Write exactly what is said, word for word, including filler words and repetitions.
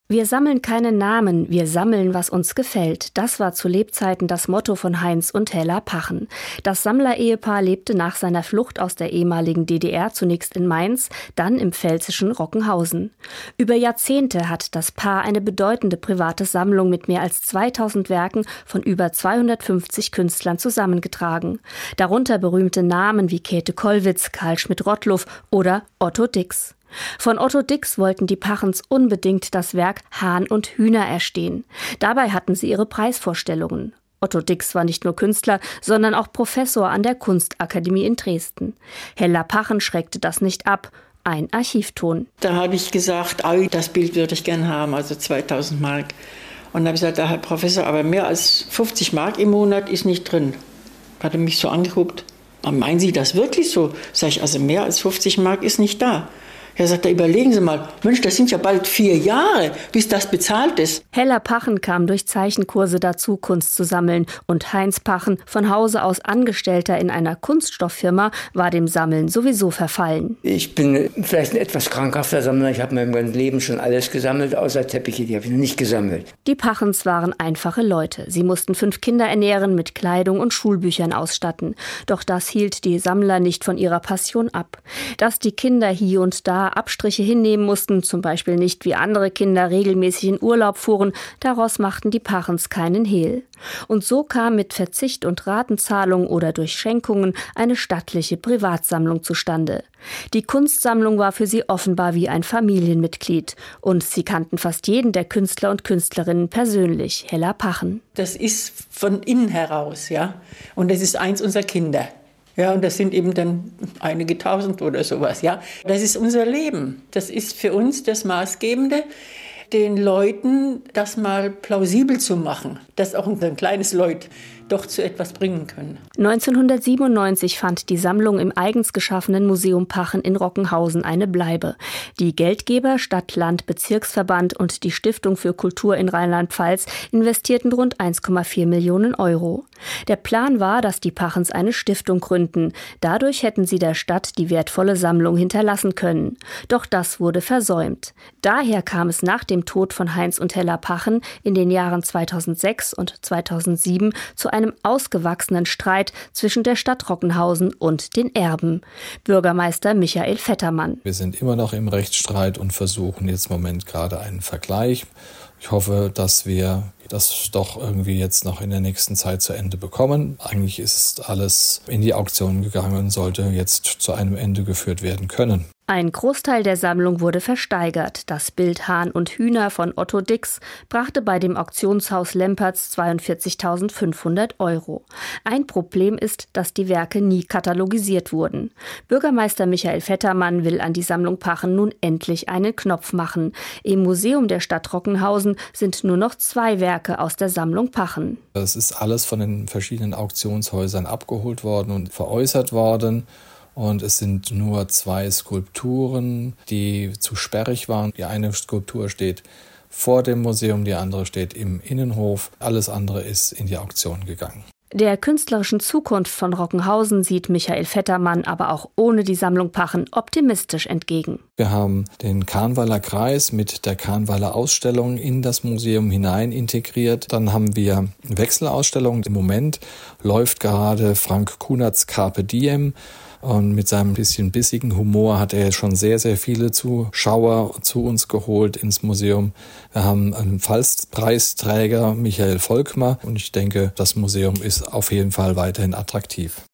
Wir sammeln keine Namen, wir sammeln, was uns gefällt. Das war zu Lebzeiten das Motto von Heinz und Hella Pachen. Das Sammlerehepaar lebte nach seiner Flucht aus der ehemaligen D D R zunächst in Mainz, dann im pfälzischen Rockenhausen. Über Jahrzehnte hat das Paar eine bedeutende private Sammlung mit mehr als zweitausend Werken von über zweihundertfünfzig Künstlern zusammengetragen. Darunter berühmte Namen wie Käthe Kollwitz, Karl Schmidt-Rottluff oder Otto Dix. Von Otto Dix wollten die Pachens unbedingt das Werk Hahn und Hühner erstehen. Dabei hatten sie ihre Preisvorstellungen. Otto Dix war nicht nur Künstler, sondern auch Professor an der Kunstakademie in Dresden. Hella Pachen schreckte das nicht ab. Ein Archivton. Da habe ich gesagt, das Bild würde ich gern haben, also zweitausend Mark. Und dann habe ich gesagt, Herr Professor, aber mehr als fünfzig Mark im Monat ist nicht drin. Hat er mich so angeguckt. Meinen Sie das wirklich so? Sag ich, also mehr als fünfzig Mark ist nicht da. Er sagt, da überlegen Sie mal, Mensch, das sind ja bald vier Jahre, bis das bezahlt ist. Hella Pachen kam durch Zeichenkurse dazu, Kunst zu sammeln. Und Heinz Pachen, von Hause aus Angestellter in einer Kunststofffirma, war dem Sammeln sowieso verfallen. Ich bin vielleicht ein etwas krankhafter Sammler. Ich habe mein ganzes Leben schon alles gesammelt, außer Teppiche, die habe ich noch nicht gesammelt. Die Pachens waren einfache Leute. Sie mussten fünf Kinder ernähren, mit Kleidung und Schulbüchern ausstatten. Doch das hielt die Sammler nicht von ihrer Passion ab. Dass die Kinder hier und da Abstriche hinnehmen mussten, zum Beispiel nicht wie andere Kinder regelmäßig in Urlaub fuhren, daraus machten die Pachens keinen Hehl. Und so kam mit Verzicht und Ratenzahlung oder durch Schenkungen eine stattliche Privatsammlung zustande. Die Kunstsammlung war für sie offenbar wie ein Familienmitglied. Und sie kannten fast jeden der Künstler und Künstlerinnen persönlich, Hella Pachen. Das ist von innen heraus, ja. Und das ist eins unserer Kinder. Ja, und das sind eben dann einige tausend oder sowas, ja. Das ist unser Leben. Das ist für uns das Maßgebende, den Leuten das mal plausibel zu machen, dass auch ein kleines Leut doch zu etwas bringen können. neunzehnhundertsiebenundneunzig fand die Sammlung im eigens geschaffenen Museum Pachen in Rockenhausen eine Bleibe. Die Geldgeber Stadt, Land, Bezirksverband und die Stiftung für Kultur in Rheinland-Pfalz investierten rund eins Komma vier Millionen Euro. Der Plan war, dass die Pachens eine Stiftung gründen. Dadurch hätten sie der Stadt die wertvolle Sammlung hinterlassen können. Doch das wurde versäumt. Daher kam es nach dem Tod von Heinz und Hella Pachen in den Jahren zweitausendsechs und zweitausendsieben zu einem einem ausgewachsenen Streit zwischen der Stadt Rockenhausen und den Erben. Bürgermeister Michael Vettermann. Wir sind immer noch im Rechtsstreit und versuchen jetzt im Moment gerade einen Vergleich. Ich hoffe, dass wir das doch irgendwie jetzt noch in der nächsten Zeit zu Ende bekommen. Eigentlich ist alles in die Auktion gegangen und sollte jetzt zu einem Ende geführt werden können. Ein Großteil der Sammlung wurde versteigert. Das Bild Hahn und Hühner von Otto Dix brachte bei dem Auktionshaus Lempertz zweiundvierzigtausendfünfhundert Euro. Ein Problem ist, dass die Werke nie katalogisiert wurden. Bürgermeister Michael Vettermann will an die Sammlung Pachen nun endlich einen Knopf machen. Im Museum der Stadt Rockenhausen sind nur noch zwei Werke aus der Sammlung Pachen. Das ist alles von den verschiedenen Auktionshäusern abgeholt worden und veräußert worden. Und es sind nur zwei Skulpturen, die zu sperrig waren. Die eine Skulptur steht vor dem Museum, die andere steht im Innenhof. Alles andere ist in die Auktion gegangen. Der künstlerischen Zukunft von Rockenhausen sieht Michael Vettermann aber auch ohne die Sammlung Pachen optimistisch entgegen. Wir haben den Kahnweiler Kreis mit der Kahnweiler Ausstellung in das Museum hinein integriert. Dann haben wir Wechselausstellungen. Im Moment läuft gerade Frank Kunerts Carpe Diem. Und mit seinem bisschen bissigen Humor hat er schon sehr, sehr viele Zuschauer zu uns geholt ins Museum. Wir haben einen Pfalzpreisträger, Michael Volkmar. Und ich denke, das Museum ist auf jeden Fall weiterhin attraktiv.